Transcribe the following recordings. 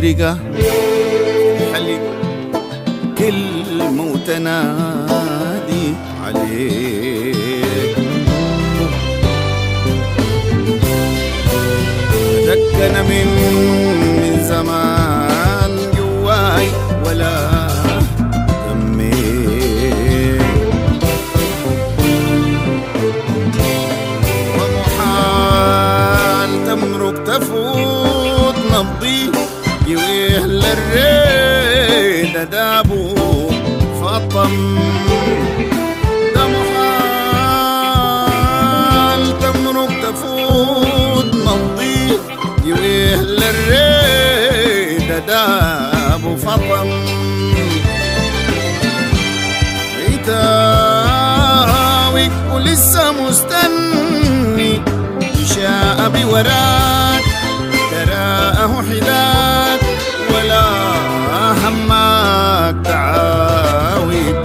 مشرقة حلق كلمة وتنادي عليك. تذكر من زمان جواي ولا تميت، ومحال تمرق تفوت نبضي يويه للريد دابو فطم. ده محال تمرق تفوت نبضي يويه للريد دابو فطم. عتاوك ولسه مستني يشاء بوراك تراه حداك ولا همك تعاود.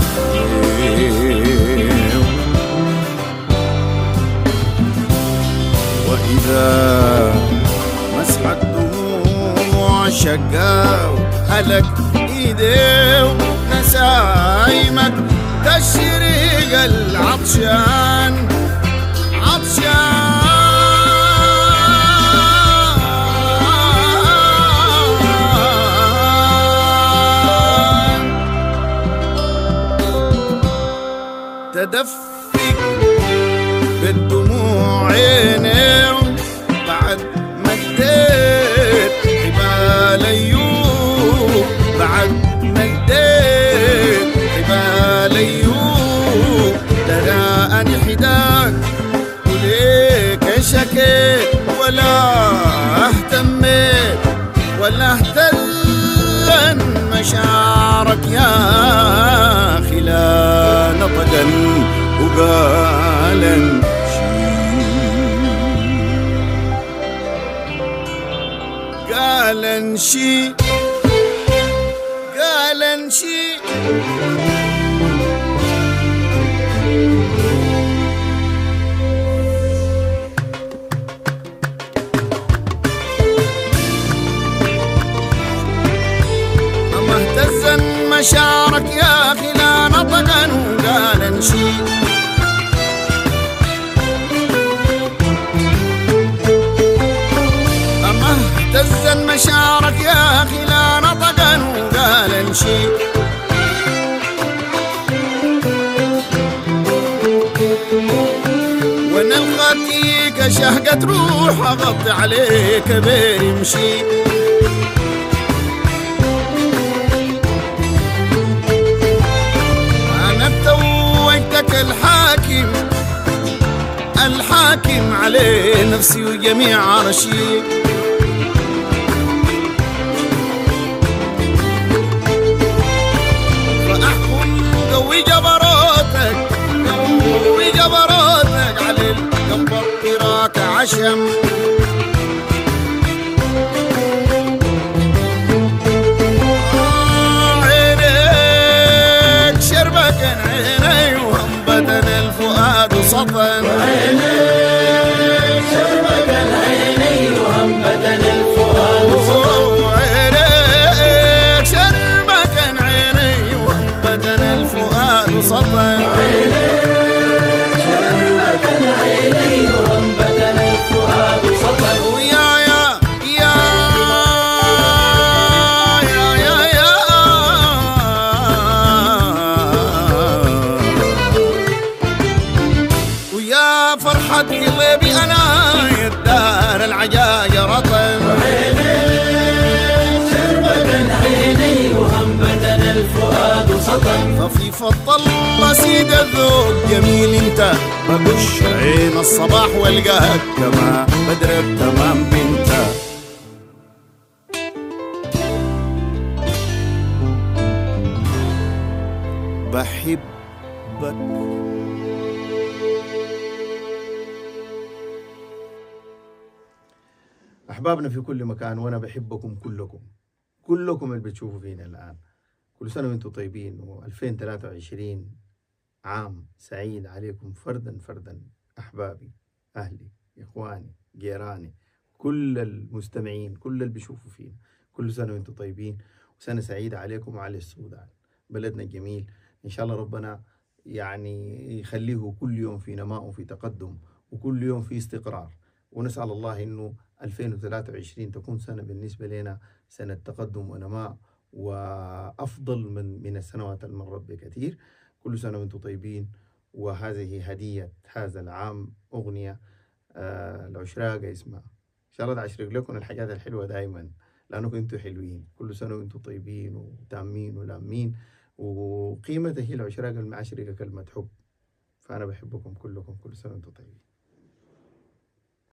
وإذا مسحت دموع شقاو هلك إيديو نسايمك تشرق العطشان عطشان. تدفق بالدموع عيني بعد ما اديت حبال ايوب، بعد ما اديت حبال ايوب. تراءني حداك وليك شكيت ولا اهتميت ولا اهتلن مشاعرك يا اخي. لا نطقا وقالا قالا شي قالا شي. أما اهتزن مشاعرك يا أخي لا نطقا وقالا شي. أما اهتزن مشاعرك يا أخي لا نطقا وقالا شي. وانا الخطيك شهقة روح اغطي عليك بين يمشي. انا توجتك الحاكم الحاكم عليه نفسي وجميع عرشي. فاحكم قوي جبروتك قوي جبروتك على القلب الطراك عشم. عينيك شربك عيني وهمبتن الفؤاد صفن. عينيك شربك عيني وهمبتن الفؤاد صفن. عينيك شربك عيني وهمبتن الفؤاد صفن. فرحة قلبي أنا يدار العجاية رطن. عينيك شربة عيني وهمبة الفؤاد سطن. ففي فض الله سيد الذوق جميل انت ببش عين الصباح والقاك كما بدر التمام بنت. بحبك أحبابنا في كل مكان، وأنا بحبكم كلكم اللي بتشوفوا فينا الآن. كل سنة وأنتم طيبين، و2023 عام سعيد عليكم فردا فردا. أحبابي، أهلي، إخواني، جيراني، كل المستمعين، كل اللي بيشوفوا فينا، كل سنة وانتم طيبين، وسنة سعيدة عليكم وعلى السودان بلدنا الجميل. إن شاء الله ربنا يعني يخليه كل يوم في نماء وفي تقدم، وكل يوم في استقرار. ونسأل الله إنه 2023 تكون سنة بالنسبة لنا سنة تقدم ونماء، وأفضل من السنوات المرت بكثير. كل سنة وانتم طيبين. وهذه هدية هذا العام، أغنية العشراقة اسمها. إن شاء الله ده أشرق لكم الحاجات الحلوة دائما، لأنكم أنتم حلوين. كل سنة وأنتم طيبين وتامين ولامين. وقيمة هي العشراقة المعشرقة كلمة حب. فأنا بحبكم كلكم، كل سنة وأنتم طيبين.